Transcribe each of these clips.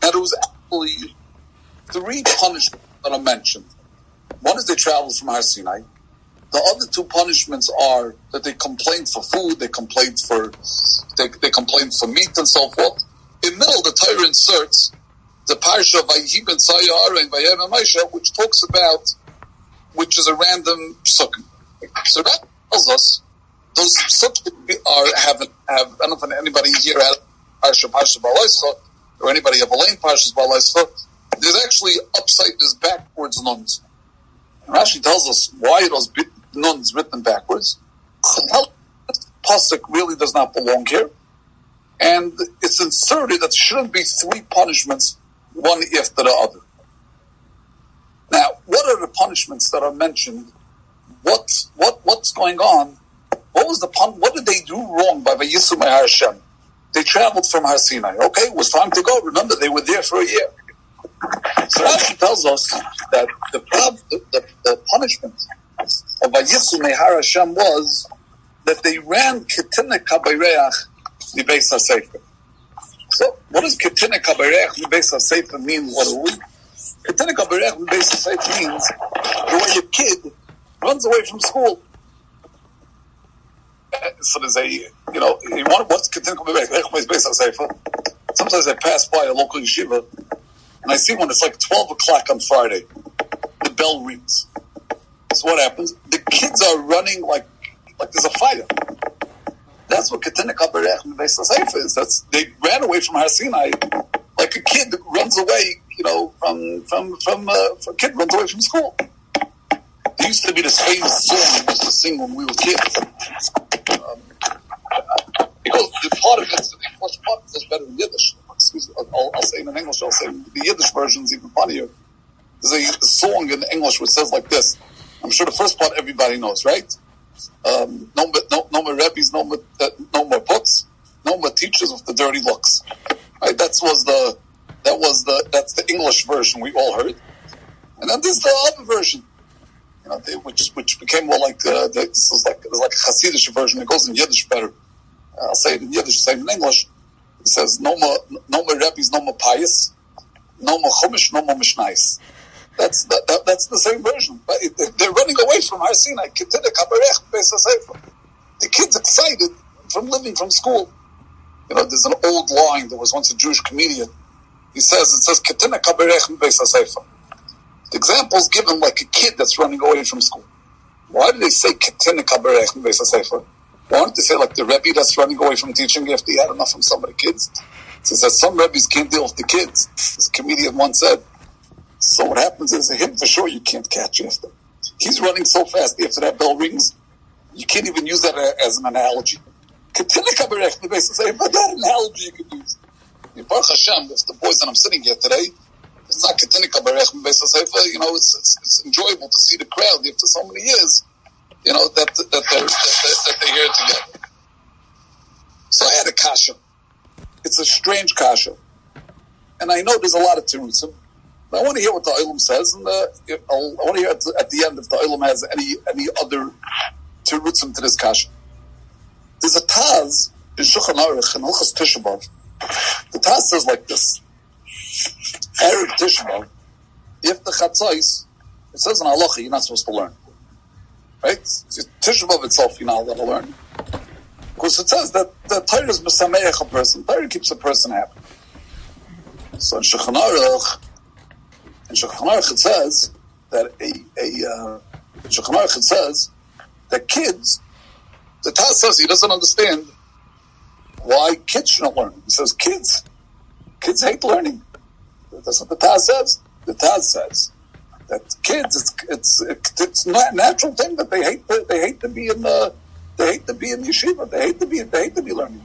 And there was actually three punishments that are mentioned. One is they traveled from Har Sinai. The other two punishments are that they complained for food, they complained for meat and so forth. In the middle, the Torah inserts the parsha Vayihi ben Sayar and Vayem Moshe, which is a random psukim. So that tells us those psukim have. I don't know if anybody here had parsha Balaischa or anybody have a lane parsha Balaischa. There's actually there's backwards nuns. And Rashi tells us why those nuns written backwards. The pasuk really does not belong here, and it's inserted that there shouldn't be three punishments, one after the other. Now, what are the punishments that are mentioned? What's going on? What did they do wrong by Vayisu Har Hashem? They traveled from Har Sinai. Okay, it was time to go. Remember, they were there for a year. So Rashi tells us that the punishment of Vayisu Har Hashem was that they ran Ketinah Kabayreach Mibeis HaSefer. So, what does Ketinah Kabayreach Mibeis HaSefer mean? Ketinah Kabayreach Mibeis HaSefer means the way a kid runs away from school. So there's what's Ketinah Kabayreach Mibeis HaSefer? Sometimes I pass by a local yeshiva and I see when it's like 12 o'clock on Friday, the bell rings. So what happens? The kids are running like there's a fire. That's what Ketinah Kabayreach Mibeis HaSefer is. They ran away from Har Sinai like a kid runs away, from a kid runs away from school. There used to be this famous song we used to sing when we were kids. Because the part of it, the English part is better than Yiddish. Excuse me, I'll say it in English. I'll say the Yiddish version is even funnier. There's a song in English which says like this. I'm sure the first part everybody knows, right? No more rabbis, no more books, no more teachers with the dirty looks. Right? That's the English version we all heard, and then there's the other version, which became more like this is like there's like a Hasidic version. It goes in Yiddish better. I'll say it in Yiddish, say it in English. It says no more rabbis, no more pious, no more chumash, no more mishnais. That's the same version. But they're running away from Har Sinai. The kid's excited from living from school. There's an old line. There was once a Jewish comedian. It says, Ketinah Kabayreach Mibeis HaSefer. The example is given like a kid that's running away from school. Why do they say Ketinah Kabayreach Mibeis HaSefer? Why don't they say like the Rebbe that's running away from teaching after he had enough from some of the kids? So it says some Rebbes can't deal with the kids. As a comedian once said. So what happens is him for sure you can't catch after. He's running so fast after that bell rings, you can't even use that as an analogy. Ketinah Kabayreach Mibeis HaSefer, but that analogy you could use. Baruch Hashem, if the boys that I'm sitting here today, it's not Ketinah Kabayreach Mibeis HaSefer, it's enjoyable to see the crowd after so many years, that they're here together. So I had a kasha. It's a strange kasha. And I know there's a lot of terutzim. I want to hear what the Olam says, and I want to hear at the end if the Olam has any other terutzim to this kasha. There's a Taz in Shulchan Aruch in Hilchos Tisha B'Av. The Taz says like this: Erev Tisha B'Av, if the chatzos, it says in halacha you're not supposed to learn, right? Tisha B'Av itself you're not allowed to learn, because it says that the Torah is mesameach a person. Torah keeps a person happy. So in Shulchan Aruch. In Shulchan Aruch it says that kids, the Taz says he doesn't understand why kids shouldn't learn. He says kids hate learning. That's what the Taz says. The Taz says that kids, it's not a natural thing that they hate to be in yeshiva. They hate to be learning.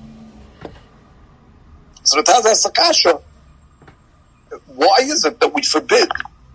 So the Taz asks a kasha. Why is it that we forbid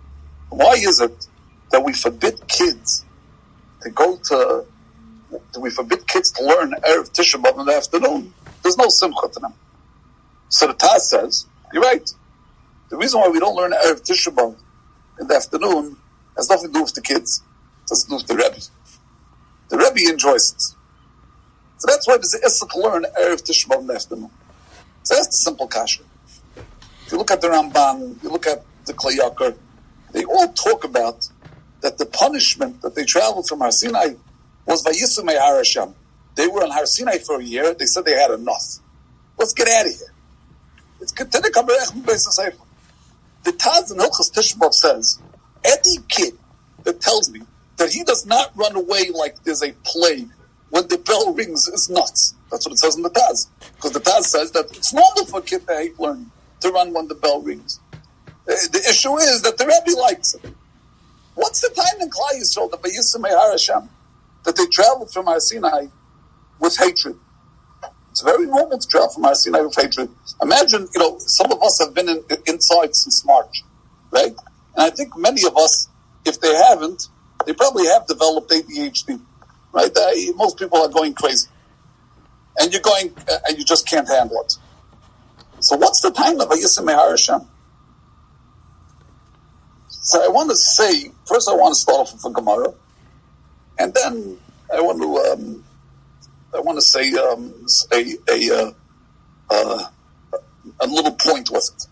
kids to go to? Do we forbid kids to learn Erev Tisha B'Av in the afternoon? There's no simcha to them. So the Taz says, you're right. The reason why we don't learn Erev Tisha B'Av in the afternoon has nothing to do with the kids. It has to do with the Rebbe. The Rebbe enjoys it. So that's why there's an issa to learn Erev Tisha B'Av in the afternoon. So that's the simple kasha. If you look at the Ramban, you look at the Klei Yakar, they all talk about that the punishment that they traveled from Har Sinai was Vayisumei Har Hashem. They were on Har Sinai for a year. They said they had enough. Let's get out of here. It's good. The Taz in Hilchos Tisha B'Av says, any kid that tells me that he does not run away like there's a plague when the bell rings is nuts. That's what it says in the Taz. Because the Taz says that it's normal for a kid to hate learning, to run when the bell rings. The issue is that the Rebbe likes it. What's the time in Klal Yisrael, the Vayisumei Har Hashem, that they traveled from Har Sinai with hatred? It's very normal to travel from Har Sinai with hatred. Imagine, some of us have been inside since March, right? And I think many of us, if they haven't, they probably have developed ADHD, right? Most people are going crazy. And you're going, and you just can't handle it. So what's the time of Vayisumei Har Hashem? So I want to say, first I want to start off with a Gemara, and then I want to say a little point with it.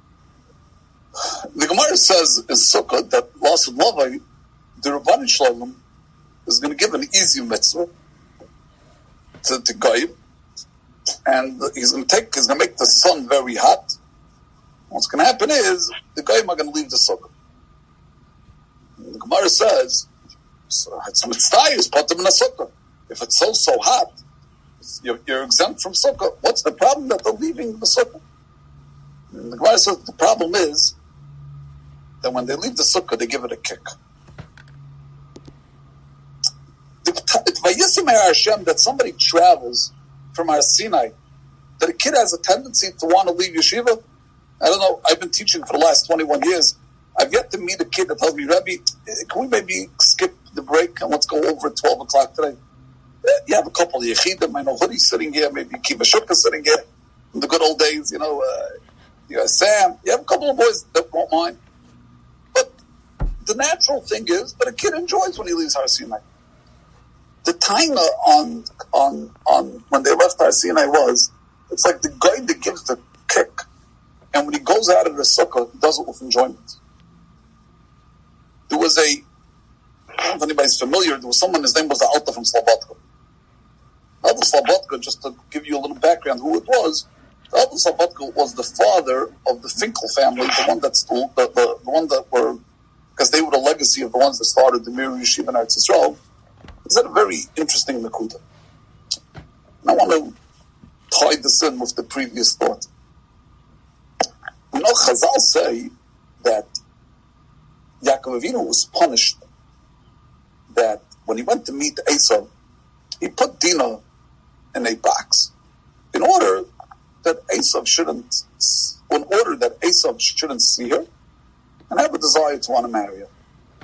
The Gemara says in Sukkah that Lasud Lavai, the Rabbanan Shalom, is going to give an easy mitzvah to Goyim, and he's going to make the sun very hot. What's going to happen is the Goyim are going to leave the Sukkah. The Gemara says, it's mitzvahs, put them in a sukkah. If it's so hot, you're exempt from sukkah. What's the problem that they're leaving the sukkah? And the Gemara says the problem is that when they leave the sukkah, they give it a kick. It's Vayisumei Har Hashem that somebody travels from Har Sinai, that a kid has a tendency to want to leave yeshiva. I don't know. I've been teaching for the last 21 years. I've yet to meet a kid that tells me, Rebbe, can we maybe skip the break and let's go over at 12 o'clock today? You have a couple of Yechidim. I know Hoodie's sitting here, maybe Kiva Shukka's sitting here. In the good old days, you have Sam. You have a couple of boys that won't mind. But the natural thing is that a kid enjoys when he leaves Har Sinai. The time on when they left Har Sinai it's like the guy that gives the kick. And when he goes out of the sukkah, he does it with enjoyment. There was I don't know if anybody's familiar, there was someone, his name was the Alta from Slobodka. Alta Slobodka, just to give you a little background who it was, Alta Slobodka was the father of the Finkel family, the one that's the one that were, because they were the legacy of the ones that started the Mir Yeshiva in Eretz Yisrael. Is that a very interesting Nakuta? And I want to tie this in with the previous thought. Chazal say that Yaakov Avinu was punished, that when he went to meet Esav, he put Dinah in a box in order that Esav shouldn't see her and have a desire to want to marry her.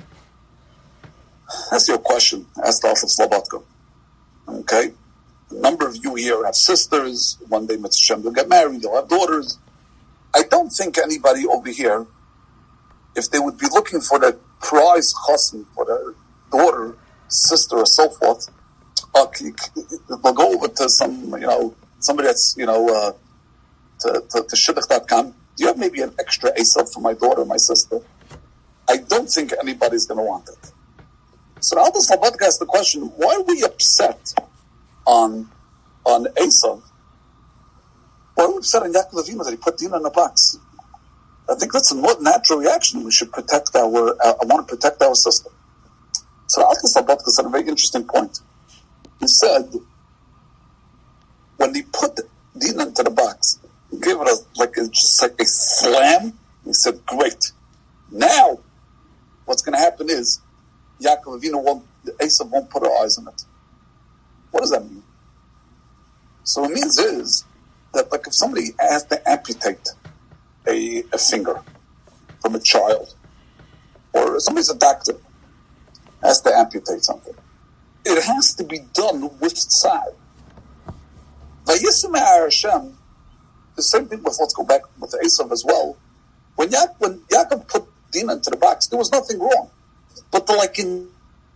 That's your question. Ask the Alpha Slobodka. Okay? A number of you here have sisters. One day Mitzvah Shem will get married. They'll have daughters. I don't think anybody over here, if they would be looking for the prize chassan for their daughter, sister, or so forth, they'll go over to somebody that's, to shidduch.com. Do you have maybe an extra Esav for my daughter or my sister? I don't think anybody's going to want it. So now this Slobodka asks the question, why are we upset on Esav? Why are we upset on Yaakov Avinu that he put Dinah in a box? I think that's a more natural reaction. We should protect I want to protect our sister. So Alta Slobodka said a very interesting point. He said, when he put Dinah into the box, he gave it just like a slam. He said, great. Now, what's going to happen is, Yaakov Avinu Esav won't put her eyes on it. What does that mean? So what it means is that, like, if somebody has to amputate a finger from a child, or somebody's a doctor, has to amputate something, it has to be done with tzad. Vayisumei Har Hashem, the same thing with, let's go back with Esav as well. When Yaakov put Dinah into the box, there was nothing wrong. But the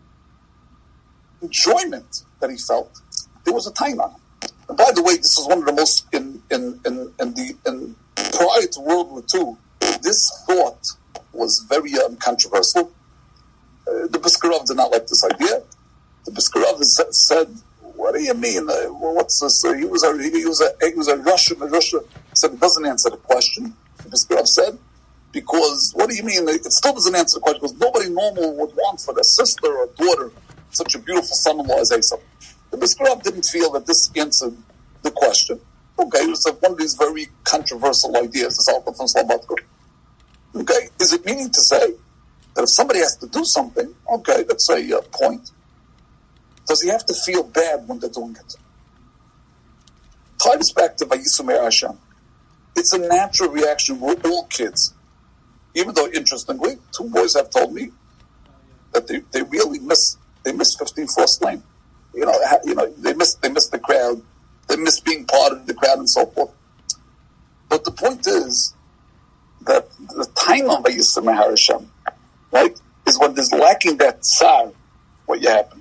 enjoyment that he felt, there was a time on it. And by the way, this is one of the most in prior to World War II, this thought was very controversial. The Biskarov did not like this idea. The Biskarov said, "What do you mean? What's this? He was a Russian. Russia said it doesn't answer the question." The Biskarov said, "Because what do you mean? It still doesn't answer the question because nobody normal would want for their sister or daughter such a beautiful son-in-law as Esav." The Biskarov didn't feel that this answered the question. Okay, it was one of these very controversial ideas. This Alpha from Slobodka. Okay, is it meaning to say that if somebody has to do something, okay, that's a point. Does he have to feel bad when they're doing it? Tie this back to Vayisumer Hashem. It's a natural reaction. We're all kids. Even though, interestingly, 2 boys have told me that they really miss 15 Frost Lane. You know, they miss the crowd. They miss being part of the crowd and so forth. But the point is that the time of Vayisumer Hashem, right, is when there's lacking that tsar, what you happen.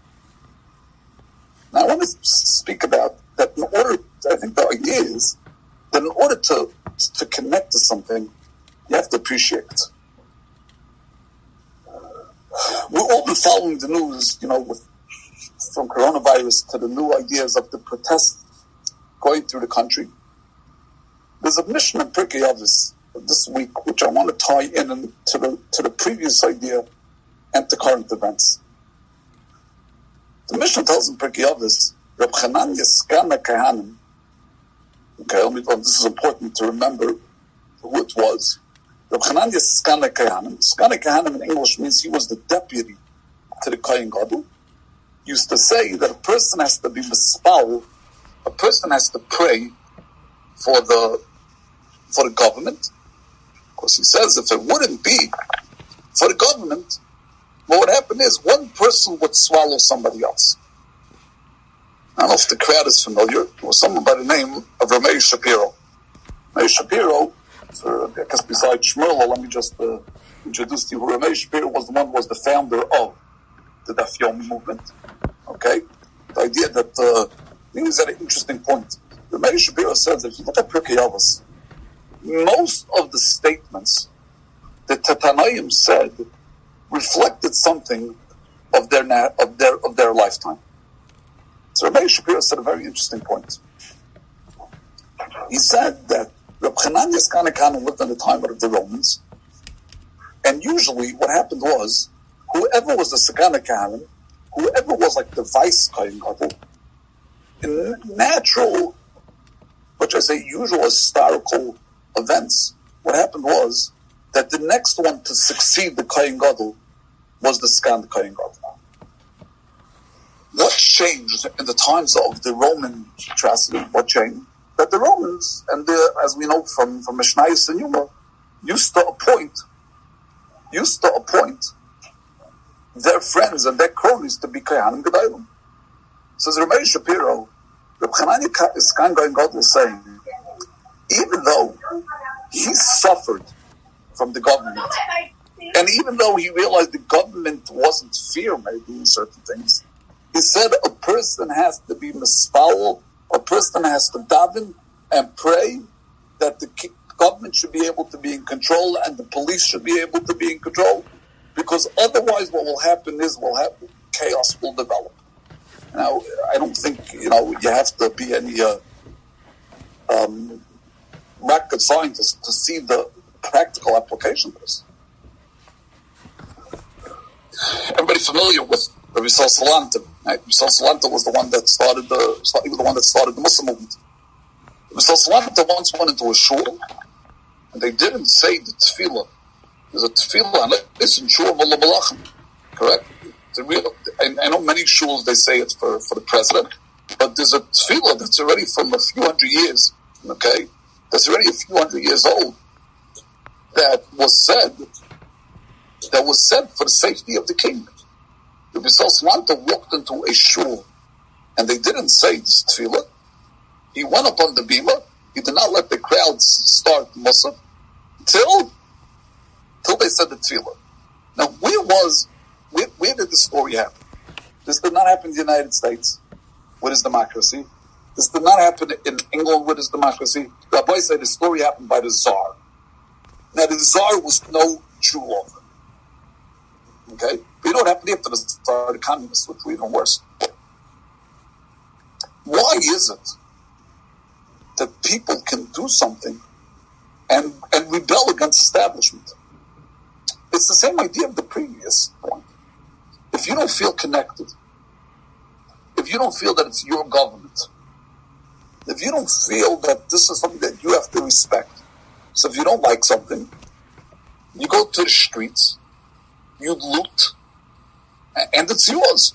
Now, I want to speak about that in order, I think the idea is that in order to connect to something, you have to appreciate it. We've all been following the news, from coronavirus to the new ideas of the protests going through the country. There's a mission in Pirkei Avos this week, which I want to tie in to the previous idea and to current events. The Mishnah tells in Pirkei Avos, Reb Chananya Skana Kahanim. Okay, this is important to remember who it was. Reb Chananya Skana Kahanim. Skana Kahanim in English means he was the deputy to the Kohen Gadol. Used to say that a person has to be mispal, a person has to pray for the government. Because he says if it wouldn't be for the government, what would happen is one person would swallow somebody else. I don't know if the crowd is familiar. There was someone by the name of Ramesh Shapiro. Ramesh Shapiro, I guess besides Shmuel, let me just introduce to you who Ramesh Shapiro was. The one who was the founder of the Daf Yomi movement. Okay? The idea that he was at an interesting point. Ramesh Shapiro says that if you look at Pirkei Avos, most of the statements that Tanaim said reflected something of their lifetime. So Rabbi Shapiro said a very interesting point. He said that Reb Chananya Skana Kahanim lived in the time of the Romans, and usually what happened was whoever was the Skana Kahanim, whoever was like the vice Kohen Gadol, in natural, usual historical events, what happened was that the next one to succeed the Kohen Gadol was the Skana Kohen Gadol. What changed in the times of the Roman atrocity? What changed? That the Romans, and as we know from Mishnayos and Yuma, used to appoint their friends and their cronies to be Kohanim Gedolim. Says Ramesh Shapiro, Reb Chananya Skana Kohen Gadol was saying, even though he suffered from the government, and even though he realized the government wasn't fair, maybe in certain things, he said a person has to be mispal, a person has to daven and pray that the government should be able to be in control and the police should be able to be in control, because otherwise what will happen is chaos will develop. Now, I don't think, you have to be any rocket scientist to see the practical application of this. Everybody familiar with Rabbi Yisrael Salanter? Right? Rabbi Yisrael Salanter was the one that started the Muslim movement. Rabbi Yisrael Salanter once went into a shul, and they didn't say the tefillah. There's a tefillah, and it's in shul Mullah Malachim, correct? I know many shuls they say it's for the president, but there's a tefillah that's already from a few hundred years. Okay, that's already a few hundred years old. That was said for the safety of the king. Rabbi Yisrael Salanter walked into a shul, and they didn't say this tefillah. He went up on the bima. He did not let the crowds start Musaf till they said the tefillah. Now, where did the story happen? This did not happen in the United States, where is democracy. This did not happen in England, where is democracy. It Rabbi said the story happened by the Tsar. Now the Tsar was no Jew over. Okay? But you know what happened after the Tsar? The communists, which were even worse. Why is it that people can do something and rebel against establishment? It's the same idea of the previous point. If you don't feel connected, if you don't feel that it's your government, if you don't feel that this is something that you have to respect, so if you don't like something, you go to the streets, you loot, and it's yours.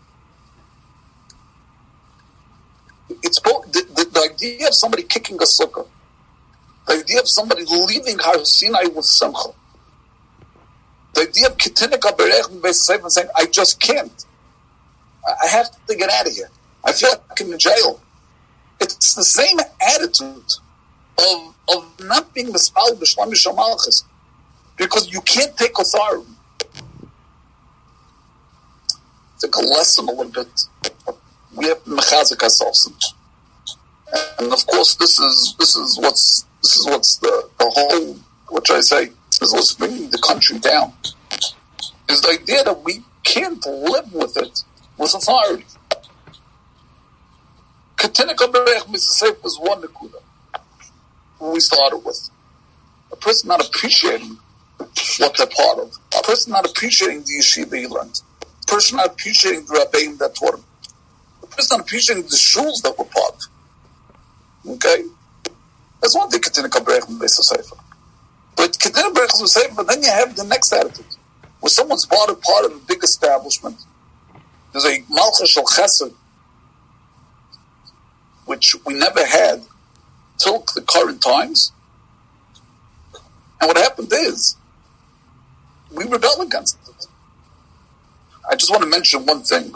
It's both the idea of somebody kicking a sukkah, the idea of somebody leaving Har Sinai with simcha, the idea of kitinik aberech and saying, I just can't. I have to get out of here. I feel like I'm in jail. It's the same attitude of not being mispal b'shlam malchus, because you can't take authority. Take a lesson a little bit. We have to mechazik ourselves, and of course, this is what's the whole. What should I say? This is what's bringing the country down. Is the idea that we can't live with it with authority. Katinik Aberech Mitzvah was one nekuda we started with. A person not appreciating what they're part of. A person not appreciating the yeshiva he learned. A person not appreciating the rabbeim that taught him. A person not appreciating the shuls that were part of. Okay? That's one thing Katinik Aberech Mitzvah. But Katinik Aberech Mitzvah, but then you have the next attitude. Where someone's part of a big establishment. There's a Malchus Shel Chesed, which we never had till the current times. And what happened is, we rebel against it. I just want to mention one thing.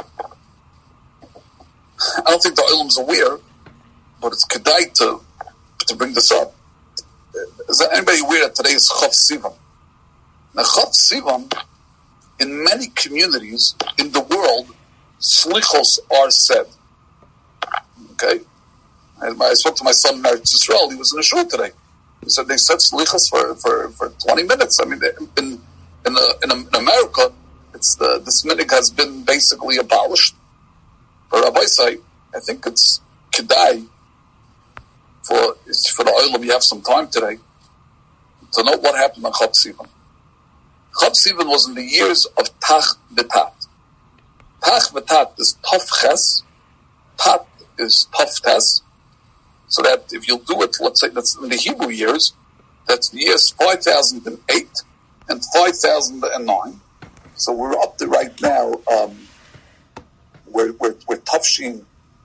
I don't think the Olam's aware, but it's kedai to bring this up. Is there anybody aware that today is Chav Sivan? Now, Chav Sivan, in many communities in the world, slichos are said. Okay? I spoke to my son in Eretz Yisrael. He was in a shul today. He said they said slichos for 20 minutes. I mean, in America, this minhag has been basically abolished. But Rabbi say, I think it's kedai for the oilam. You have some time today to know what happened on Chav Sivan. Chav Sivan was in the years of Tach B'Tat. Tach B'Tat is Taf Ches. Tat is Taf Tes. So that if you'll do it, let's say that's in the Hebrew years, that's the years 5008 and 5009. So we're up to right now, we're Tafshin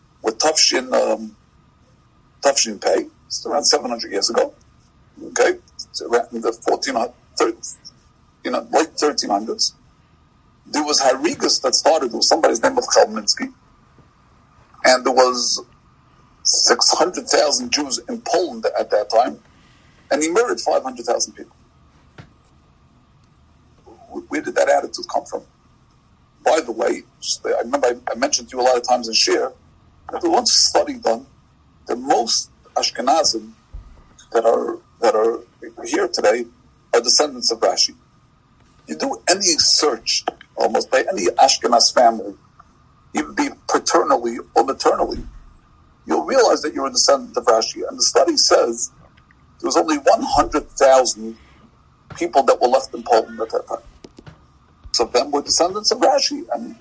Pei. It's around 700 years ago. Okay? It's around the 1400, late 1300s. There was Harigas that started. There was somebody's name of Chalminsky. And there was 600,000 Jews in Poland at that time. And he murdered 500,000 people. Where did that attitude come from? By the way, I remember I mentioned to you a lot of times in Shir, that there was a study done, the most Ashkenazim that are here today are descendants of Rashi. You do any search, almost by any Ashkenaz family, even be paternally or maternally, you'll realize that you're a descendant of Rashi. And the study says there was only 100,000 people that were left in Poland at that time. So them were descendants of Rashi. And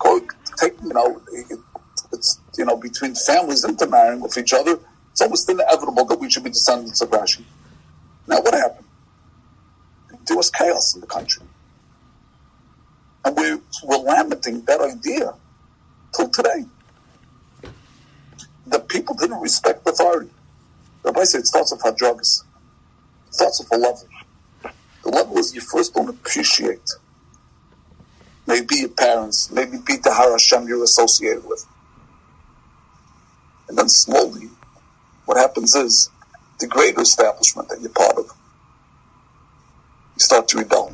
it's between families intermarrying with each other, it's almost inevitable that we should be descendants of Rashi. Now, what happened? There was chaos in the country. And we're lamenting that idea till today. The people didn't respect authority. Rabbi said it starts with hadragas. It starts with a level. The level is you first don't appreciate. Maybe your parents, maybe be the Har Hashem you're associated with. And then slowly, what happens is, the greater establishment that you're part of, you start to rebel.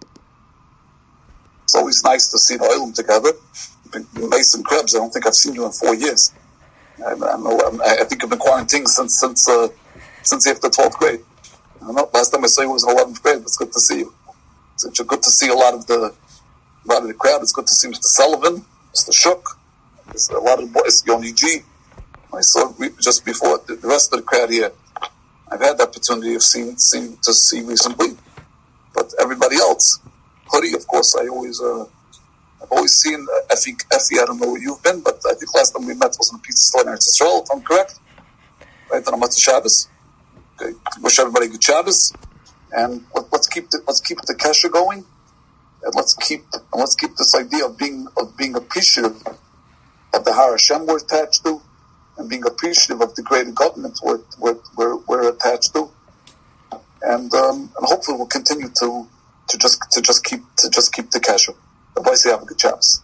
It's always nice to see the oilam together. Mason Krebs, I don't think I've seen you in 4 years. I think you've been quarantined since since after 12th grade. I don't know, last time I saw you was in 11th grade. It's good to see you. It's good to see a lot of the crowd. It's good to see Mr. Sullivan, Mr. Shook, there's a lot of the boys, Yoni G. I saw just before the rest of the crowd here. I've had the opportunity of seeing recently, but everybody else, Hoodie, of course, I've always seen Effie. I don't know where you've been, but I think last time we met was in a pizza store in Eretz Yisrael, if I'm correct, right on Motzei Shabbos. Okay, wish everybody good Shabbos, and let's keep the kesher going, and let's keep this idea of being appreciative of the Har Hashem we're attached to, and being appreciative of the greater government we're attached to, and hopefully we'll continue to just keep the kesher. Otherwise, you have a good chance.